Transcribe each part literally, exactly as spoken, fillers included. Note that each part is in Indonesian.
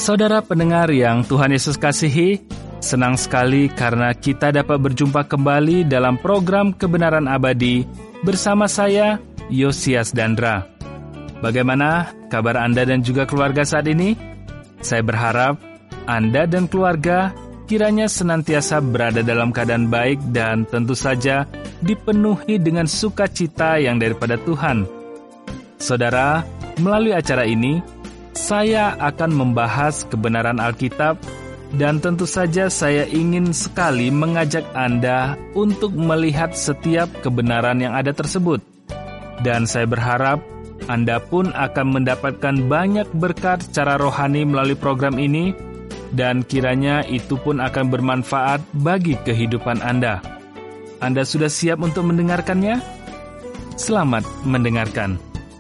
Saudara pendengar yang Tuhan Yesus kasihi, senang sekali karena kita dapat berjumpa kembali dalam program Kebenaran Abadi bersama saya, Yosias Dandra. Bagaimana kabar Anda dan juga keluarga saat ini? Saya berharap Anda dan keluarga kiranya senantiasa berada dalam keadaan baik dan tentu saja dipenuhi dengan sukacita yang daripada Tuhan. Saudara, melalui acara ini, saya akan membahas kebenaran Alkitab dan tentu saja saya ingin sekali mengajak Anda untuk melihat setiap kebenaran yang ada tersebut. Dan saya berharap Anda pun akan mendapatkan banyak berkat secara rohani melalui program ini dan kiranya itu pun akan bermanfaat bagi kehidupan Anda. Anda sudah siap untuk mendengarkannya? Selamat mendengarkan.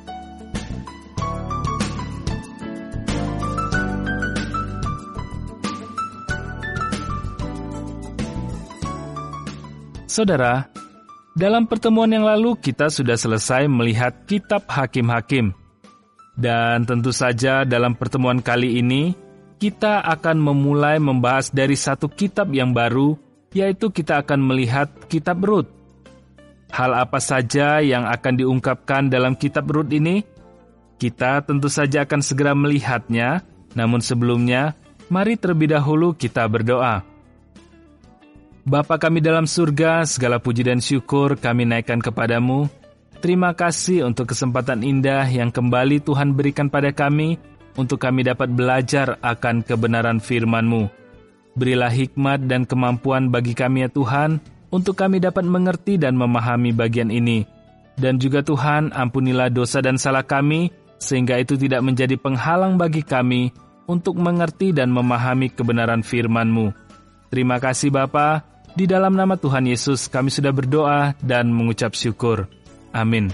Saudara, dalam pertemuan yang lalu kita sudah selesai melihat kitab Hakim-Hakim. Dan tentu saja dalam pertemuan kali ini, kita akan memulai membahas dari satu kitab yang baru, yaitu kita akan melihat kitab Rut. Hal apa saja yang akan diungkapkan dalam kitab Rut ini? Kita tentu saja akan segera melihatnya, namun sebelumnya, mari terlebih dahulu kita berdoa. Bapa kami dalam surga, segala puji dan syukur kami naikkan kepadamu. Terima kasih untuk kesempatan indah yang kembali Tuhan berikan pada kami, untuk kami dapat belajar akan kebenaran firman-Mu. Berilah hikmat dan kemampuan bagi kami ya Tuhan, untuk kami dapat mengerti dan memahami bagian ini. Dan juga Tuhan, ampunilah dosa dan salah kami, sehingga itu tidak menjadi penghalang bagi kami, untuk mengerti dan memahami kebenaran firman-Mu. Terima kasih Bapa. Di dalam nama Tuhan Yesus kami sudah berdoa dan mengucap syukur. Amin.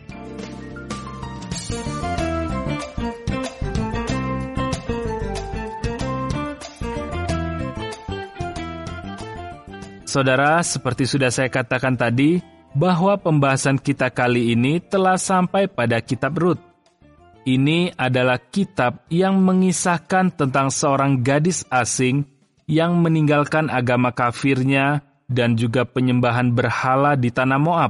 Saudara, seperti sudah saya katakan tadi, bahwa pembahasan kita kali ini telah sampai pada kitab Rut. Ini adalah kitab yang mengisahkan tentang seorang gadis asing yang meninggalkan agama kafirnya dan juga penyembahan berhala di tanah Moab.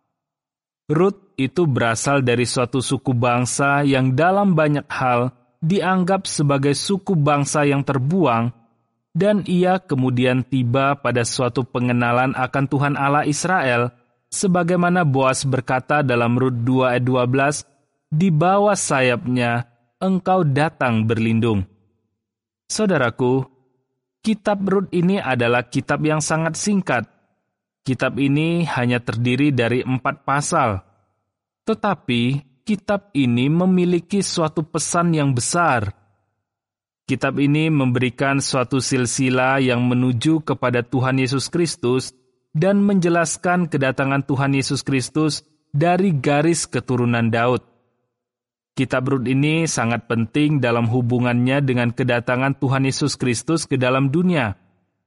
Rut itu berasal dari suatu suku bangsa yang dalam banyak hal dianggap sebagai suku bangsa yang terbuang, dan ia kemudian tiba pada suatu pengenalan akan Tuhan Allah Israel, sebagaimana Boas berkata dalam Rut dua ayat dua belas, "Di bawah sayapnya engkau datang berlindung." Saudaraku, kitab Rut ini adalah kitab yang sangat singkat. Kitab ini hanya terdiri dari empat pasal. Tetapi, kitab ini memiliki suatu pesan yang besar. Kitab ini memberikan suatu silsilah yang menuju kepada Tuhan Yesus Kristus dan menjelaskan kedatangan Tuhan Yesus Kristus dari garis keturunan Daud. Kitab Rut ini sangat penting dalam hubungannya dengan kedatangan Tuhan Yesus Kristus ke dalam dunia.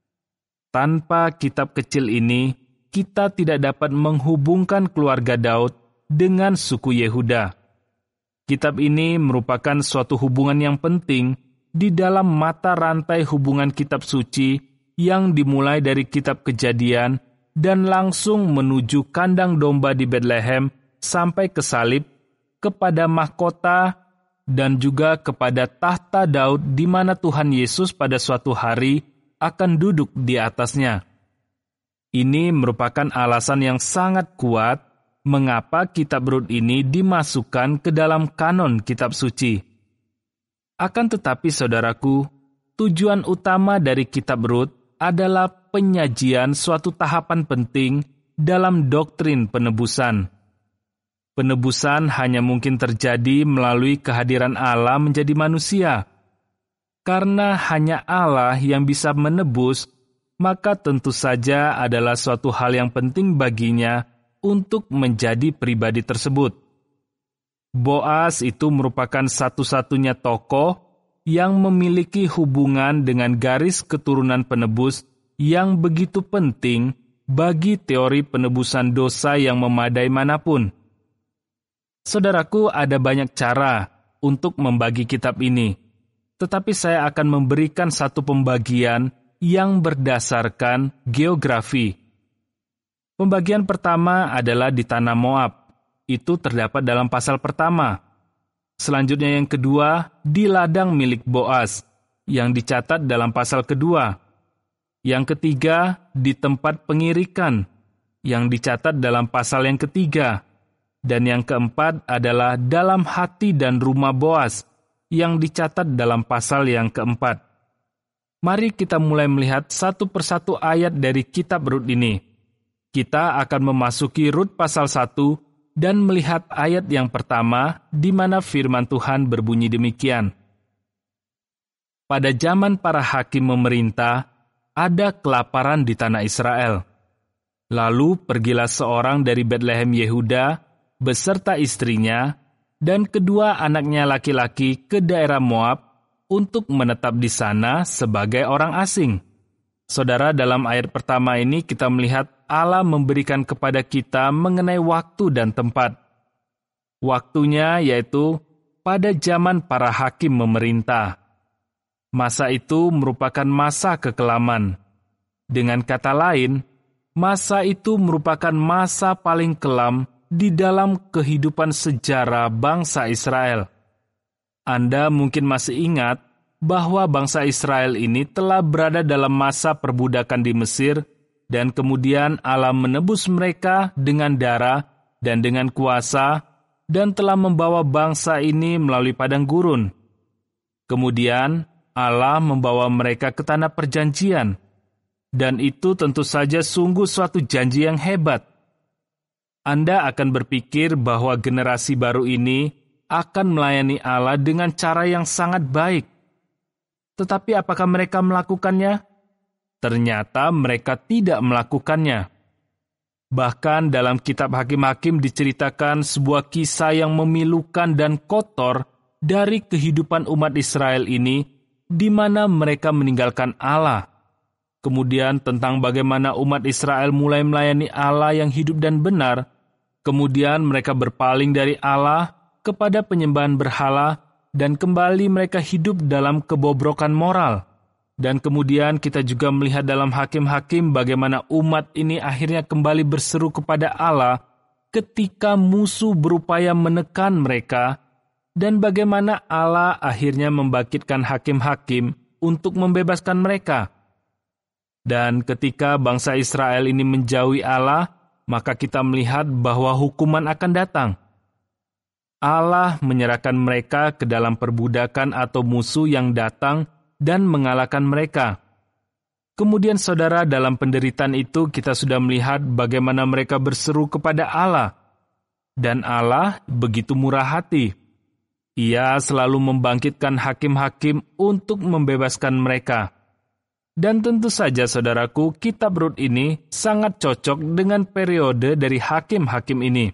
Tanpa kitab kecil ini, kita tidak dapat menghubungkan keluarga Daud dengan suku Yehuda. Kitab ini merupakan suatu hubungan yang penting di dalam mata rantai hubungan kitab suci yang dimulai dari kitab Kejadian dan langsung menuju kandang domba di Betlehem sampai ke salib, kepada mahkota, dan juga kepada tahta Daud di mana Tuhan Yesus pada suatu hari akan duduk di atasnya. Ini merupakan alasan yang sangat kuat mengapa kitab Rut ini dimasukkan ke dalam kanon kitab suci. Akan tetapi saudaraku, tujuan utama dari kitab Rut adalah penyajian suatu tahapan penting dalam doktrin penebusan. Penebusan hanya mungkin terjadi melalui kehadiran Allah menjadi manusia. Karena hanya Allah yang bisa menebus, maka tentu saja adalah suatu hal yang penting baginya untuk menjadi pribadi tersebut. Boas itu merupakan satu-satunya tokoh yang memiliki hubungan dengan garis keturunan penebus yang begitu penting bagi teori penebusan dosa yang memadai manapun. Saudaraku, ada banyak cara untuk membagi kitab ini. tetapi saya akan memberikan satu pembagian yang berdasarkan geografi. Pembagian pertama adalah di tanah Moab. Itu terdapat dalam pasal pertama. Selanjutnya yang kedua, di ladang milik Boaz, yang dicatat dalam pasal kedua. Yang ketiga, di tempat pengirikan, yang dicatat dalam pasal yang ketiga. Dan yang keempat adalah dalam hati dan rumah Boaz, yang dicatat dalam pasal yang keempat. Mari kita mulai melihat satu persatu ayat dari kitab Rut ini. Kita akan memasuki Rut pasal satu dan melihat ayat yang pertama di mana firman Tuhan berbunyi demikian. Pada zaman para hakim memerintah, ada kelaparan di tanah Israel. Lalu pergilah seorang dari Betlehem Yehuda beserta istrinya dan kedua anaknya laki-laki ke daerah Moab untuk menetap di sana sebagai orang asing. Saudara, dalam ayat pertama ini kita melihat Allah memberikan kepada kita mengenai waktu dan tempat. Waktunya yaitu pada zaman para hakim memerintah. Masa itu merupakan masa kekelaman. Dengan kata lain, masa itu merupakan masa paling kelam di dalam kehidupan sejarah bangsa Israel. Anda mungkin masih ingat bahwa bangsa Israel ini telah berada dalam masa perbudakan di Mesir, dan kemudian Allah menebus mereka dengan darah dan dengan kuasa, dan telah membawa bangsa ini melalui padang gurun. Kemudian Allah membawa mereka ke tanah perjanjian, dan itu tentu saja sungguh suatu janji yang hebat. Anda akan berpikir bahwa generasi baru ini akan melayani Allah dengan cara yang sangat baik. Tetapi apakah mereka melakukannya? Ternyata mereka tidak melakukannya. Bahkan dalam kitab Hakim-Hakim diceritakan sebuah kisah yang memilukan dan kotor dari kehidupan umat Israel ini, di mana mereka meninggalkan Allah. Kemudian tentang bagaimana umat Israel mulai melayani Allah yang hidup dan benar, kemudian mereka berpaling dari Allah kepada penyembahan berhala, dan kembali mereka hidup dalam kebobrokan moral. Dan kemudian kita juga melihat dalam Hakim-Hakim bagaimana umat ini akhirnya kembali berseru kepada Allah ketika musuh berupaya menekan mereka, dan bagaimana Allah akhirnya membangkitkan hakim-hakim untuk membebaskan mereka. Dan ketika bangsa Israel ini menjauhi Allah, maka kita melihat bahwa hukuman akan datang. Allah menyerahkan mereka ke dalam perbudakan atau musuh yang datang dan mengalahkan mereka. Kemudian saudara, dalam penderitaan itu kita sudah melihat bagaimana mereka berseru kepada Allah. Dan Allah begitu murah hati. Ia selalu membangkitkan hakim-hakim untuk membebaskan mereka. Dan tentu saja saudaraku, kitab Rut ini sangat cocok dengan periode dari hakim-hakim ini.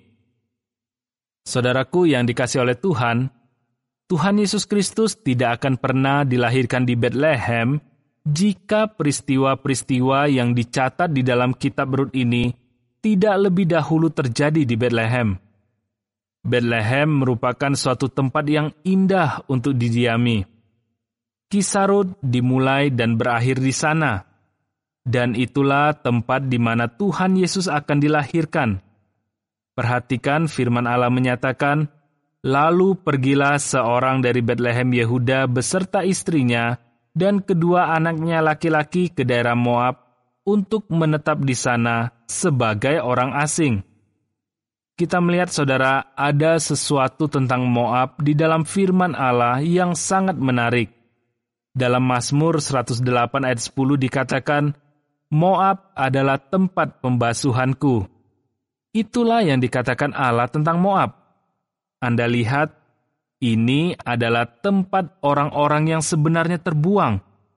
Saudaraku yang dikasihi oleh Tuhan, Tuhan Yesus Kristus tidak akan pernah dilahirkan di Betlehem jika peristiwa-peristiwa yang dicatat di dalam kitab Rut ini tidak lebih dahulu terjadi di Betlehem. Betlehem merupakan suatu tempat yang indah untuk didiami. Kisah Rut dimulai dan berakhir di sana, dan itulah tempat di mana Tuhan Yesus akan dilahirkan. Perhatikan firman Allah menyatakan, "Lalu pergilah seorang dari Betlehem Yehuda beserta istrinya dan kedua anaknya laki-laki ke daerah Moab untuk menetap di sana sebagai orang asing." Kita melihat, saudara, ada sesuatu tentang Moab di dalam firman Allah yang sangat menarik. Dalam Mazmur seratus delapan ayat sepuluh dikatakan, "Moab adalah tempat pembasuhanku." Itulah yang dikatakan Allah tentang Moab. Anda lihat, ini adalah tempat orang-orang yang sebenarnya terbuang.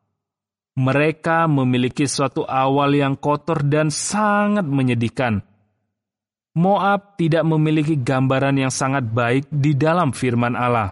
Mereka memiliki suatu awal yang kotor dan sangat menyedihkan. Moab tidak memiliki gambaran yang sangat baik di dalam firman Allah.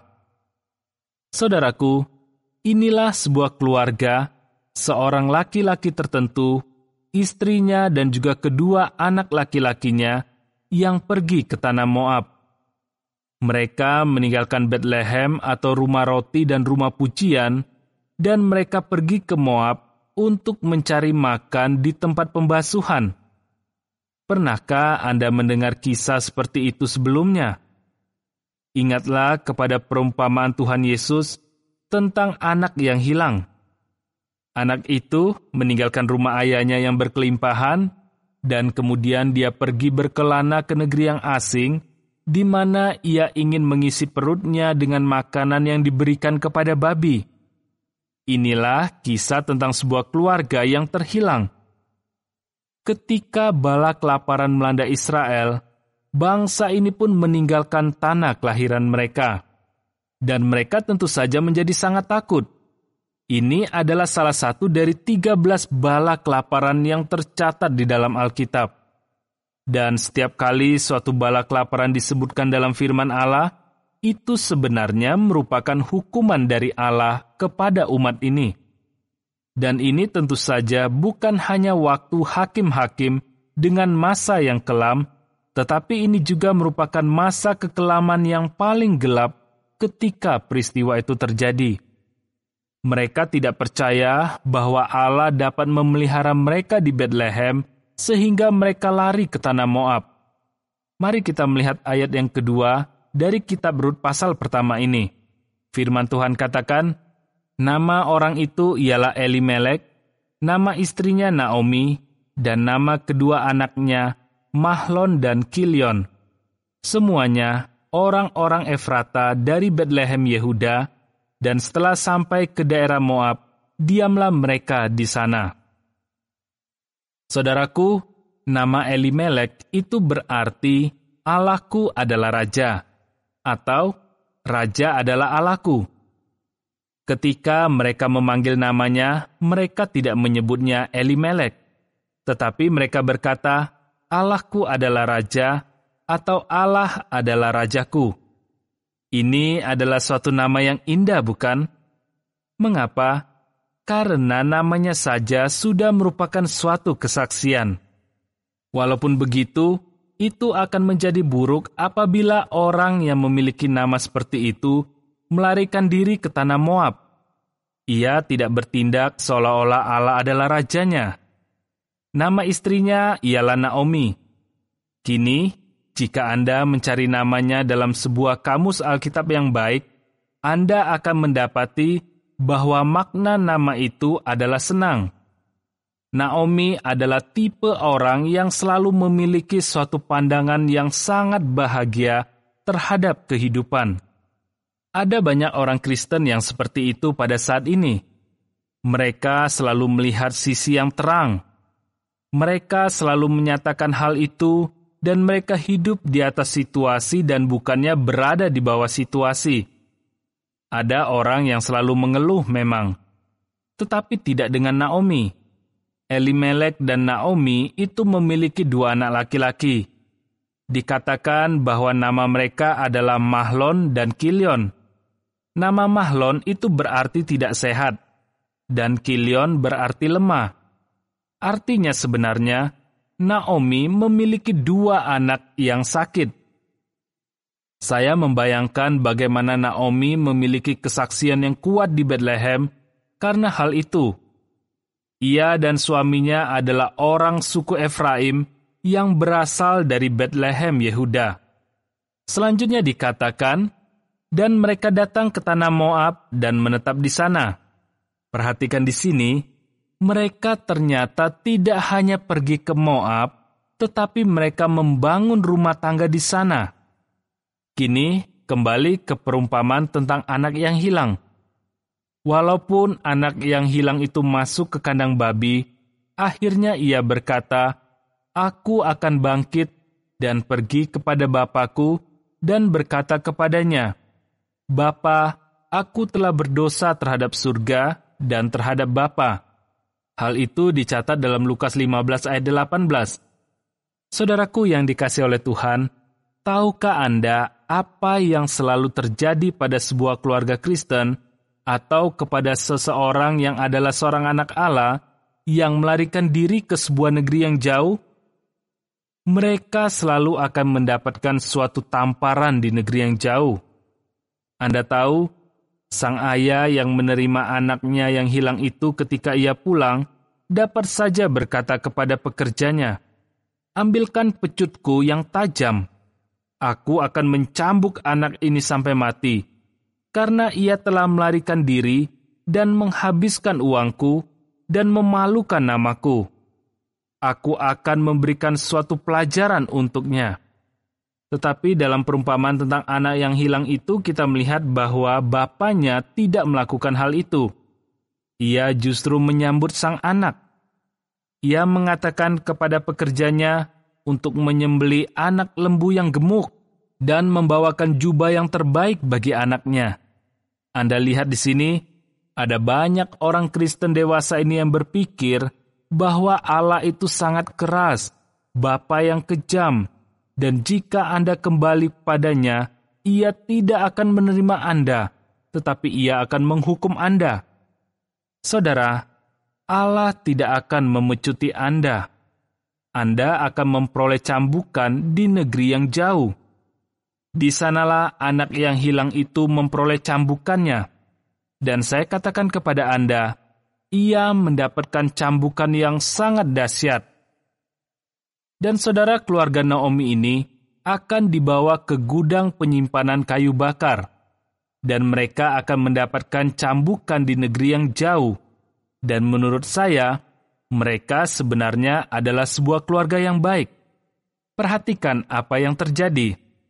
Saudaraku, inilah sebuah keluarga, seorang laki-laki tertentu, istrinya dan juga kedua anak laki-lakinya yang pergi ke tanah Moab. Mereka meninggalkan Bethlehem atau rumah roti dan rumah pujian, dan mereka pergi ke Moab untuk mencari makan di tempat pembasuhan. Pernahkah Anda mendengar kisah seperti itu sebelumnya? Ingatlah kepada perumpamaan Tuhan Yesus tentang anak yang hilang. Anak itu meninggalkan rumah ayahnya yang berkelimpahan, dan kemudian dia pergi berkelana ke negeri yang asing, di mana ia ingin mengisi perutnya dengan makanan yang diberikan kepada babi. Inilah kisah tentang sebuah keluarga yang terhilang. Ketika bala kelaparan melanda Israel, bangsa ini pun meninggalkan tanah kelahiran mereka. Dan mereka tentu saja menjadi sangat takut. Ini adalah salah satu dari tiga belas bala kelaparan yang tercatat di dalam Alkitab. Dan setiap kali suatu bala kelaparan disebutkan dalam firman Allah, itu sebenarnya merupakan hukuman dari Allah kepada umat ini. Dan ini tentu saja bukan hanya waktu hakim-hakim dengan masa yang kelam, tetapi ini juga merupakan masa kekelaman yang paling gelap ketika peristiwa itu terjadi. Mereka tidak percaya bahwa Allah dapat memelihara mereka di Bethlehem sehingga mereka lari ke tanah Moab. Mari kita melihat ayat yang kedua dari kitab Rut pasal pertama ini. Firman Tuhan katakan, nama orang itu ialah Elimelek, nama istrinya Naomi, dan nama kedua anaknya Mahlon dan Kilion. Semuanya orang-orang Efrata dari Bethlehem Yehuda, dan setelah sampai ke daerah Moab, diamlah mereka di sana. Saudaraku, nama Elimelek itu berarti Allahku adalah raja, atau raja adalah Allahku. Ketika mereka memanggil namanya, mereka tidak menyebutnya Elimelek, tetapi mereka berkata, Allahku adalah raja, atau Allah adalah rajaku. Ini adalah suatu nama yang indah, bukan? Mengapa? Karena namanya saja sudah merupakan suatu kesaksian. Walaupun begitu, itu akan menjadi buruk apabila orang yang memiliki nama seperti itu melarikan diri ke tanah Moab. Ia tidak bertindak seolah-olah Allah adalah rajanya. Nama istrinya ialah Naomi. Kini, jika Anda mencari namanya dalam sebuah kamus Alkitab yang baik, Anda akan mendapati bahwa makna nama itu adalah senang. Naomi adalah tipe orang yang selalu memiliki suatu pandangan yang sangat bahagia terhadap kehidupan. Ada banyak orang Kristen yang seperti itu pada saat ini. Mereka selalu melihat sisi yang terang. Mereka selalu menyatakan hal itu, dan mereka hidup di atas situasi dan bukannya berada di bawah situasi. Ada orang yang selalu mengeluh memang, tetapi tidak dengan Naomi. Elimelek dan Naomi itu memiliki dua anak laki-laki. Dikatakan bahwa nama mereka adalah Mahlon dan Kilion. Nama Mahlon itu berarti tidak sehat, dan Kilion berarti lemah. Artinya sebenarnya, Naomi memiliki dua anak yang sakit. Saya membayangkan bagaimana Naomi memiliki kesaksian yang kuat di Bethlehem karena hal itu. Ia dan suaminya adalah orang suku Efraim yang berasal dari Bethlehem Yehuda. Selanjutnya dikatakan, dan mereka datang ke tanah Moab dan menetap di sana. Perhatikan di sini, mereka ternyata tidak hanya pergi ke Moab, tetapi mereka membangun rumah tangga di sana. Kini, kembali ke perumpamaan tentang anak yang hilang. Walaupun anak yang hilang itu masuk ke kandang babi, akhirnya ia berkata, Aku akan bangkit dan pergi kepada bapakku dan berkata kepadanya, Bapa, aku telah berdosa terhadap surga dan terhadap Bapa. Hal itu dicatat dalam Lukas lima belas ayat delapan belas. Saudaraku yang dikasihi oleh Tuhan, tahukah Anda apa yang selalu terjadi pada sebuah keluarga Kristen atau kepada seseorang yang adalah seorang anak Allah yang melarikan diri ke sebuah negeri yang jauh? mereka selalu akan mendapatkan suatu tamparan di negeri yang jauh. Anda tahu, sang ayah yang menerima anaknya yang hilang itu ketika ia pulang, dapat saja berkata kepada pekerjanya, "Ambilkan pecutku yang tajam. Aku akan mencambuk anak ini sampai mati, karena ia telah melarikan diri dan menghabiskan uangku dan memalukan namaku. Aku akan memberikan suatu pelajaran untuknya." Tetapi dalam perumpamaan tentang anak yang hilang itu, kita melihat bahwa bapaknya tidak melakukan hal itu. Ia justru menyambut sang anak. Ia mengatakan kepada pekerjanya untuk menyembelih anak lembu yang gemuk dan membawakan jubah yang terbaik bagi anaknya. Anda lihat di sini, ada banyak orang Kristen dewasa ini yang berpikir bahwa Allah itu sangat keras, Bapa yang kejam, dan jika Anda kembali padanya, ia tidak akan menerima Anda, tetapi ia akan menghukum Anda. Saudara, Allah tidak akan memecuti Anda. Anda akan memperoleh cambukan di negeri yang jauh. Di sanalah anak yang hilang itu memperoleh cambukannya. Dan saya katakan kepada Anda, ia mendapatkan cambukan yang sangat dahsyat. Dan saudara, keluarga Naomi ini akan dibawa ke gudang penyimpanan kayu bakar. Dan mereka akan mendapatkan cambukan di negeri yang jauh. Dan menurut saya, mereka sebenarnya adalah sebuah keluarga yang baik. Perhatikan apa yang terjadi.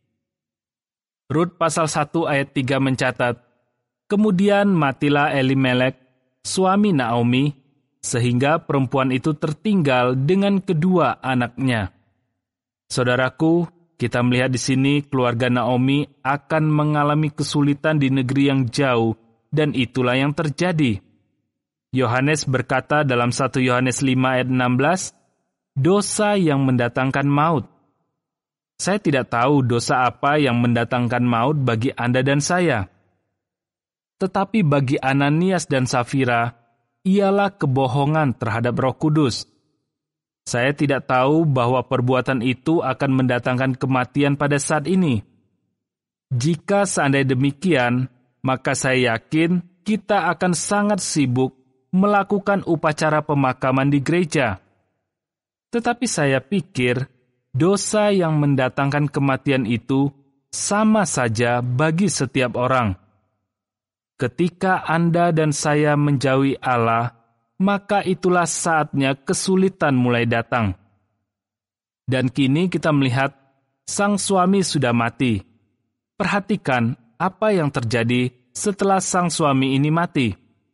Rut pasal satu ayat tiga mencatat, "Kemudian matilah Elimelek, suami Naomi, sehingga perempuan itu tertinggal dengan kedua anaknya." Saudaraku, kita melihat di sini keluarga Naomi akan mengalami kesulitan di negeri yang jauh, dan itulah yang terjadi. Yohanes berkata dalam satu Yohanes lima ayat enam belas, "Dosa yang mendatangkan maut." Saya tidak tahu dosa apa yang mendatangkan maut bagi Anda dan saya. Tetapi bagi Ananias dan Safira, ialah kebohongan terhadap Roh Kudus. Saya tidak tahu bahwa perbuatan itu akan mendatangkan kematian pada saat ini. Jika seandainya demikian, maka saya yakin kita akan sangat sibuk melakukan upacara pemakaman di gereja. Tetapi saya pikir, dosa yang mendatangkan kematian itu sama saja bagi setiap orang. Ketika Anda dan saya menjauhi Allah, maka itulah saatnya kesulitan mulai datang. Dan kini kita melihat sang suami sudah mati. Perhatikan apa yang terjadi setelah sang suami ini mati.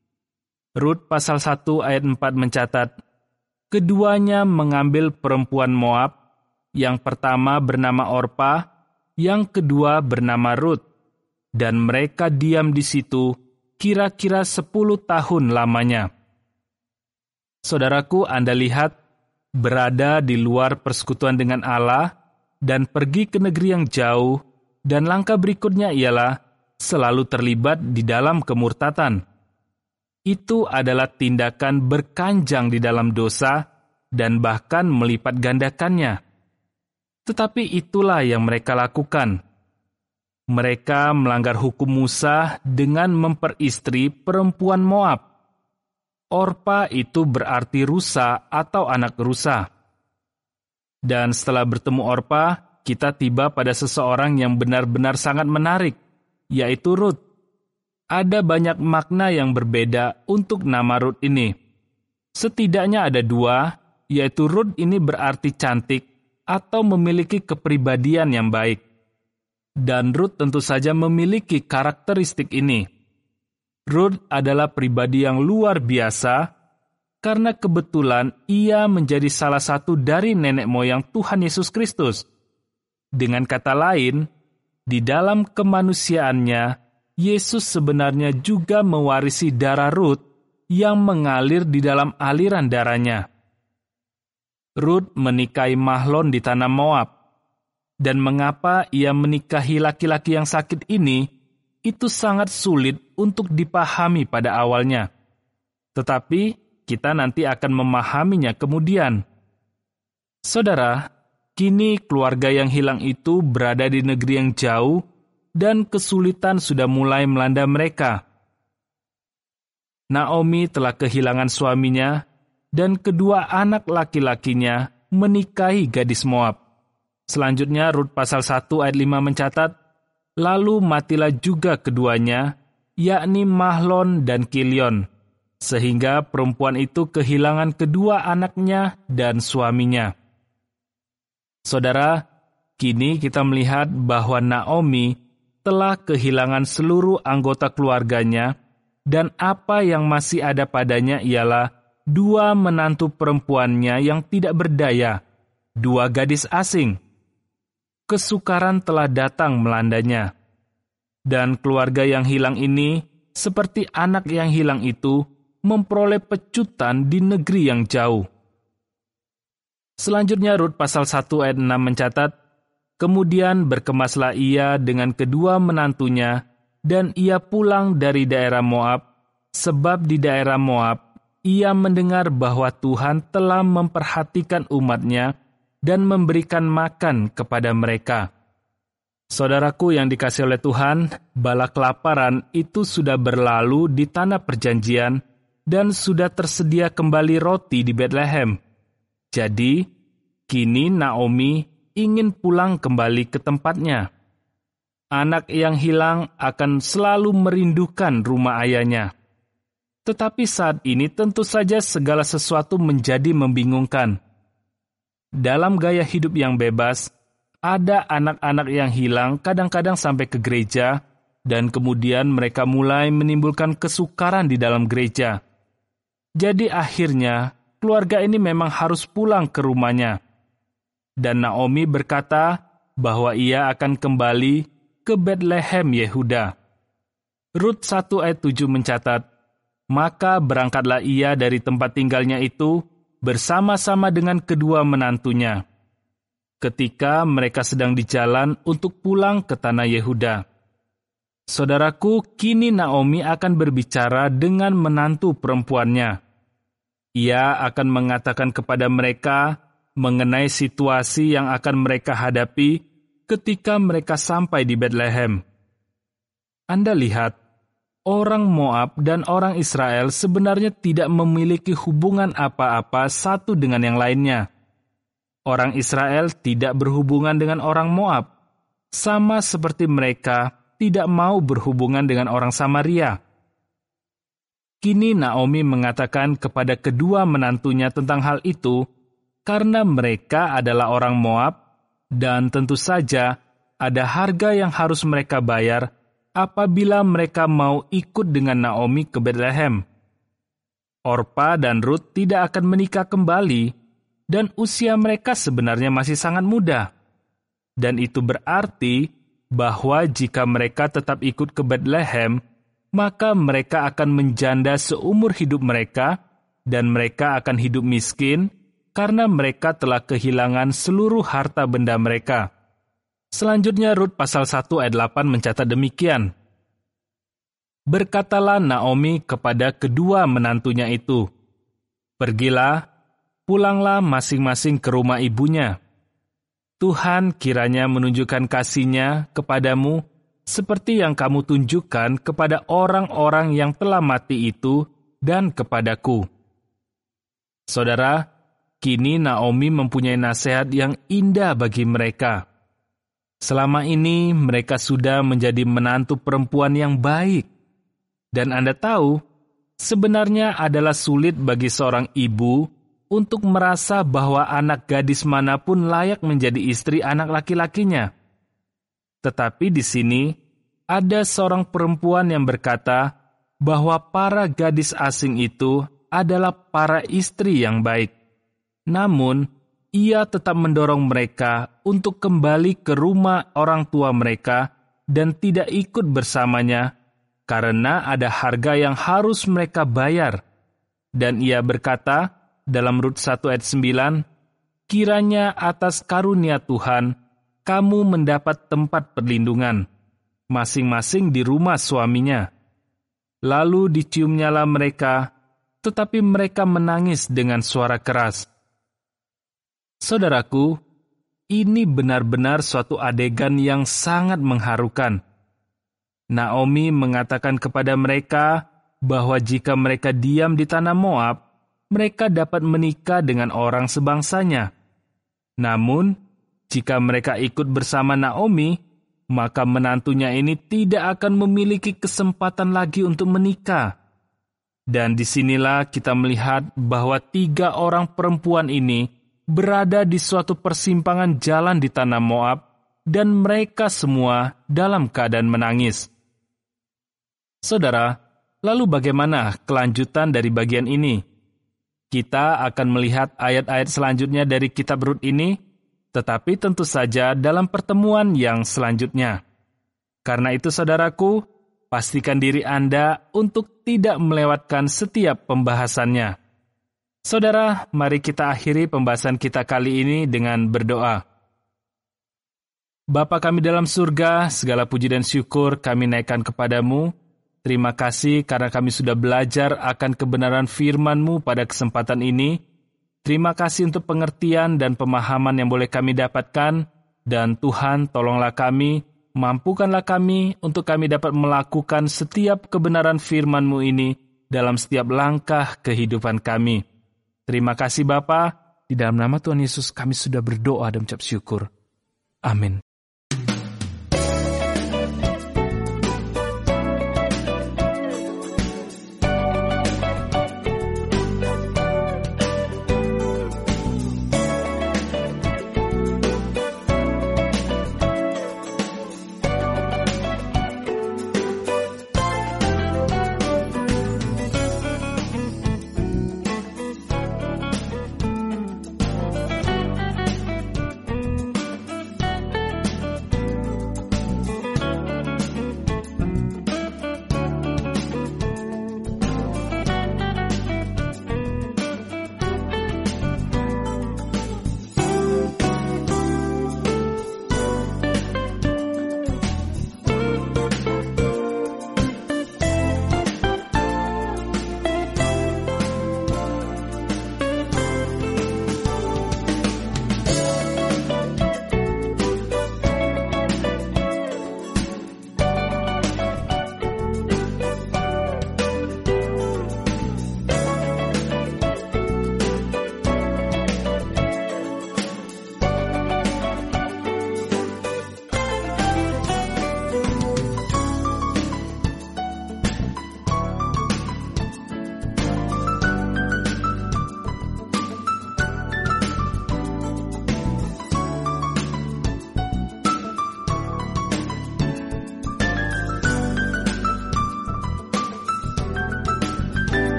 Rut pasal satu ayat empat mencatat, "Keduanya mengambil perempuan Moab, yang pertama bernama Orpa, yang kedua bernama Rut, dan mereka diam di situ kira-kira sepuluh tahun lamanya." Saudaraku, Anda lihat, berada di luar persekutuan dengan Allah dan pergi ke negeri yang jauh, dan langkah berikutnya ialah selalu terlibat di dalam kemurtatan. Itu adalah tindakan berkanjang di dalam dosa dan bahkan melipat gandakannya. Tetapi itulah yang mereka lakukan. Mereka melanggar hukum Musa dengan memperistri perempuan Moab. Orpa itu berarti rusa atau anak rusa. Dan setelah bertemu Orpa, kita tiba pada seseorang yang benar-benar sangat menarik, yaitu Rut. Ada banyak makna yang berbeda untuk nama Rut ini. Setidaknya ada dua, yaitu Rut ini berarti cantik atau memiliki kepribadian yang baik. Dan Rut tentu saja memiliki karakteristik ini. Rut adalah pribadi yang luar biasa karena kebetulan ia menjadi salah satu dari nenek moyang Tuhan Yesus Kristus. Dengan kata lain, di dalam kemanusiaannya, Yesus sebenarnya juga mewarisi darah Rut yang mengalir di dalam aliran darahnya. Rut menikahi Mahlon di tanah Moab. Dan mengapa ia menikahi laki-laki yang sakit ini, itu sangat sulit untuk dipahami pada awalnya. Tetapi kita nanti akan memahaminya kemudian. Saudara, kini keluarga yang hilang itu berada di negeri yang jauh dan kesulitan sudah mulai melanda mereka. Naomi telah kehilangan suaminya dan kedua anak laki-lakinya menikahi gadis Moab. Selanjutnya Rut pasal satu ayat lima mencatat, lalu matilah juga keduanya, yakni Mahlon dan Kilion, sehingga perempuan itu kehilangan kedua anaknya dan suaminya. Saudara, kini kita melihat bahwa Naomi telah kehilangan seluruh anggota keluarganya, dan apa yang masih ada padanya ialah dua menantu perempuannya yang tidak berdaya, dua gadis asing. Kesukaran telah datang melandanya. Dan keluarga yang hilang ini, seperti anak yang hilang itu, memperoleh pecutan di negeri yang jauh. Selanjutnya Rut pasal satu ayat enam mencatat, kemudian berkemaslah ia dengan kedua menantunya, dan ia pulang dari daerah Moab, sebab di daerah Moab ia mendengar bahwa Tuhan telah memperhatikan umatnya dan memberikan makan kepada mereka. Saudaraku yang dikasihi oleh Tuhan, bala kelaparan itu sudah berlalu di tanah perjanjian dan sudah tersedia kembali roti di Bethlehem. Jadi, kini Naomi ingin pulang kembali ke tempatnya. Anak yang hilang akan selalu merindukan rumah ayahnya. Tetapi saat ini tentu saja segala sesuatu menjadi membingungkan. Dalam gaya hidup yang bebas, ada anak-anak yang hilang kadang-kadang sampai ke gereja, dan kemudian mereka mulai menimbulkan kesukaran di dalam gereja. Jadi akhirnya, keluarga ini memang harus pulang ke rumahnya. Dan Naomi berkata bahwa ia akan kembali ke Bethlehem Yehuda. Rut satu ayat tujuh mencatat, maka berangkatlah ia dari tempat tinggalnya itu bersama-sama dengan kedua menantunya, ketika mereka sedang di jalan untuk pulang ke tanah Yehuda. Saudaraku, kini Naomi akan berbicara dengan menantu perempuannya. Ia akan mengatakan kepada mereka mengenai situasi yang akan mereka hadapi ketika mereka sampai di Bethlehem. Anda lihat, orang Moab dan orang Israel sebenarnya tidak memiliki hubungan apa-apa satu dengan yang lainnya. Orang Israel tidak berhubungan dengan orang Moab, sama seperti mereka tidak mau berhubungan dengan orang Samaria. Kini Naomi mengatakan kepada kedua menantunya tentang hal itu, karena mereka adalah orang Moab, dan tentu saja ada harga yang harus mereka bayar apabila mereka mau ikut dengan Naomi ke Bethlehem. Orpa dan Rut tidak akan menikah kembali, dan usia mereka sebenarnya masih sangat muda. Dan itu berarti bahwa jika mereka tetap ikut ke Bethlehem, maka mereka akan menjanda seumur hidup mereka, dan mereka akan hidup miskin, karena mereka telah kehilangan seluruh harta benda mereka. Selanjutnya Rut pasal satu ayat delapan mencatat demikian. Berkatalah Naomi kepada kedua menantunya itu, pergilah, pulanglah masing-masing ke rumah ibunya. Tuhan kiranya menunjukkan kasih-Nya kepadamu seperti yang kamu tunjukkan kepada orang-orang yang telah mati itu dan kepadaku. Saudara, kini Naomi mempunyai nasihat yang indah bagi mereka. Selama ini mereka sudah menjadi menantu perempuan yang baik. Dan Anda tahu, sebenarnya adalah sulit bagi seorang ibu untuk merasa bahwa anak gadis manapun layak menjadi istri anak laki-lakinya. Tetapi di sini, ada seorang perempuan yang berkata bahwa para gadis asing itu adalah para istri yang baik. Namun, ia tetap mendorong mereka untuk kembali ke rumah orang tua mereka dan tidak ikut bersamanya, karena ada harga yang harus mereka bayar. Dan ia berkata dalam Rut satu ayat sembilan, kiranya atas karunia Tuhan, kamu mendapat tempat perlindungan, masing-masing di rumah suaminya. Lalu diciumnyalah mereka, tetapi mereka menangis dengan suara keras. Saudaraku, ini benar-benar suatu adegan yang sangat mengharukan. Naomi mengatakan kepada mereka bahwa jika mereka diam di tanah Moab, mereka dapat menikah dengan orang sebangsanya. Namun, jika mereka ikut bersama Naomi, maka menantunya ini tidak akan memiliki kesempatan lagi untuk menikah. Dan disinilah kita melihat bahwa tiga orang perempuan ini berada di suatu persimpangan jalan di tanah Moab, dan mereka semua dalam keadaan menangis. Saudara, lalu bagaimana kelanjutan dari bagian ini? Kita akan melihat ayat-ayat selanjutnya dari kitab Rut ini, tetapi tentu saja dalam pertemuan yang selanjutnya. Karena itu saudaraku, pastikan diri Anda untuk tidak melewatkan setiap pembahasannya. Saudara, mari kita akhiri pembahasan kita kali ini dengan berdoa. Bapa kami dalam surga, segala puji dan syukur kami naikkan kepadamu. Terima kasih karena kami sudah belajar akan kebenaran firman-Mu pada kesempatan ini. Terima kasih untuk pengertian dan pemahaman yang boleh kami dapatkan. Dan Tuhan, tolonglah kami, mampukanlah kami untuk kami dapat melakukan setiap kebenaran firman-Mu ini dalam setiap langkah kehidupan kami. Terima kasih Bapa, di dalam nama Tuhan Yesus kami sudah berdoa dan ucap syukur. Amin.